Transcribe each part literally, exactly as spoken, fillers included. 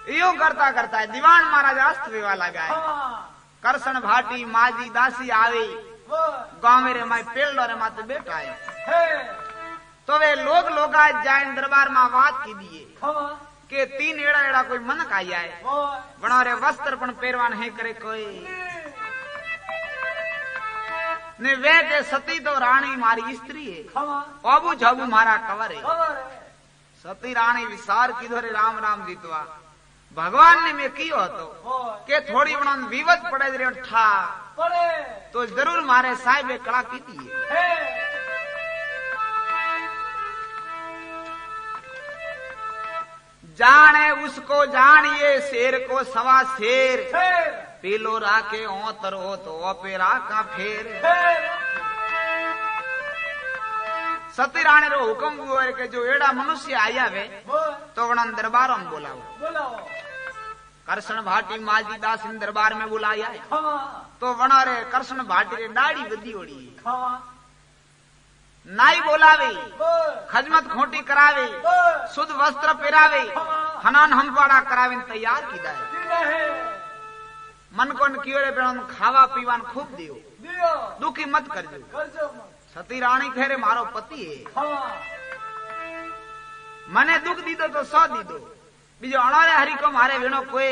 यो करता करता दीवान महाराज अस्त वेवा लगा है। करसन भाटी माजी दासी आवे गांव मेरे माई पेड़ रे माते बैठा है। तो वे लोग लोग आज जाए दरबार में बात की दिए के तीन एड़ा एड़ा कोई मनक आई आए बना रे वस्त्र पण पेरवान है करे कोई ने वे के सती तो रानी मारी स्त्री है बाबू झाबू मारा कवर है। सती रानी विसार कीधो रे राम राम जीतवा भगवान ने मैं कियो तो के थोड़ी बना विवत पड़े रे ठा तो जरूर मारे साहिबे कड़ा की दी जाने उसको जानिए शेर को सवा शेर पीलो राके ओतर हो तो ओपे राका फेर। सती रानी रो हुक्म हुआ है कि जो एड़ा मनुष्य आया वे तो वणन दरबार में बोलाओ। कृष्ण भाटी माजी दास इन दरबार में बुलाया है तो वणा रे कृष्ण भाटी रे दाढ़ी बदी ओड़ी नाई बोलावे खजमत खोटी करावे शुद्ध वस्त्र पहरावे हनान हमपाड़ा करावे तैयार कीदा है। मन को कियो रे पेण खावा पीवान खूब दियो दुखी मत करजो। सती रानी कह रे मारो पति है मने दुख दीदो तो सौ दीदो बीजो अणारे हरि को मारे वेणो कोई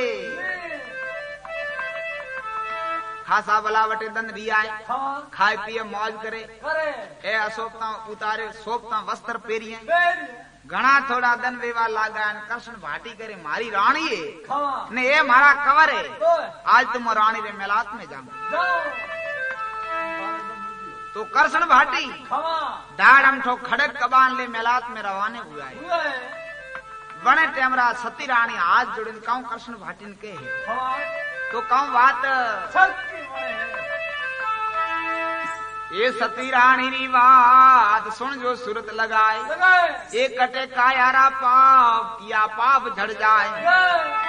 खासा बलावटे दन रियाए खाए पिए मौज करे ए अशोकता उतारे सोपता वस्त्र पेरिए घना थोड़ा दन वेवा लागा कृष्ण भाटी करे मारी रानी है ने ए मारा कवर है आज तुम रानी रे मेलात में जाऊं तो कृष्ण भाटी दाड़म ठो खड़क कबान ले मेलात में रवाने हुआ है। बने टेमरा सती रानी आज जुड़न काऊ कृष्ण भाटी के है तो काऊ बात ये सती रानी री बात सुन जो सूरत लगाए एक कटे कायारा पाप किया पाप झड़ जाए।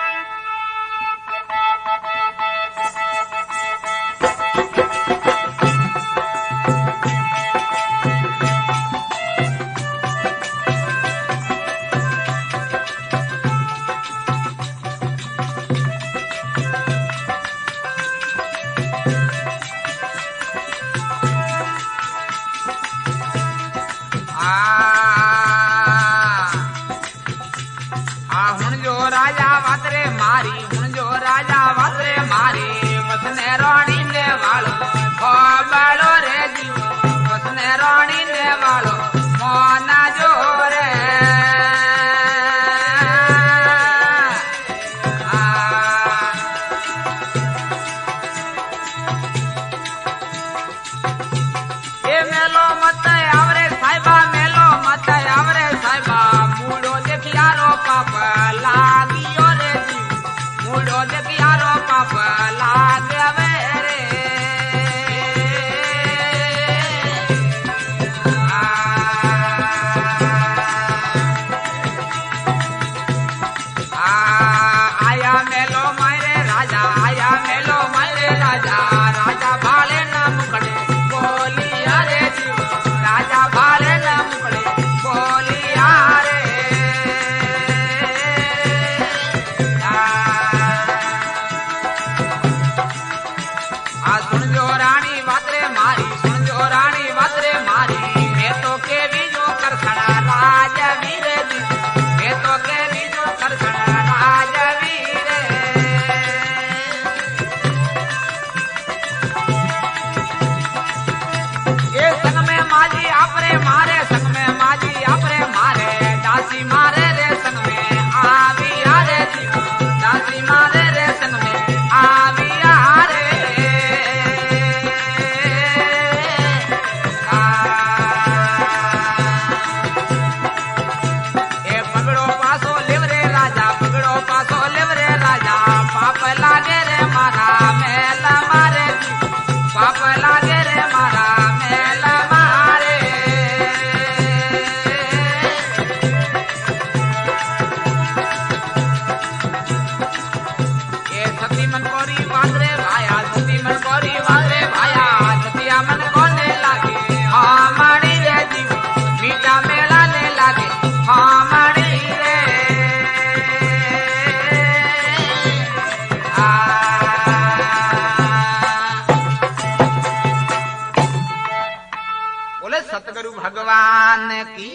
सदगुरु भगवान की।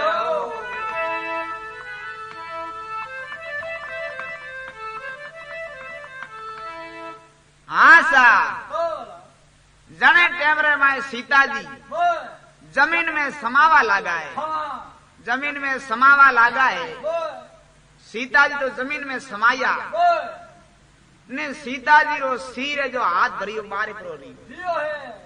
हाँ सा जने टेमरे माए सीता जी जमीन में समावा लगा है, जमीन में समावा लगा है। सीता जी तो जमीन में समाया ने सीता जी रो सिर जो हाथ धरियो बारे पर रही